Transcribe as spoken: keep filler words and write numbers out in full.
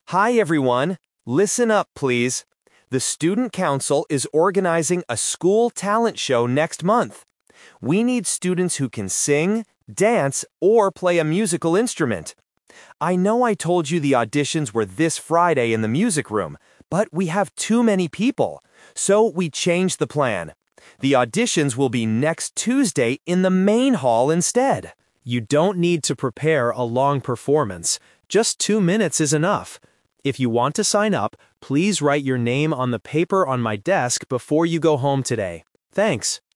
Hi, everyone. Listen up, please. The Student Council is organizing a school talent show next month. We need students who can sing, dance, or play a musical instrument. I know I told you the auditions were this Friday in the music room, but we have too many people, so we changed the plan. The auditions will be next Tuesday in the main hall instead. You don't need to prepare a long performance. Just two minutes is enough. If you want to sign up, please write your name on the paper on my desk before you go home today. Thanks.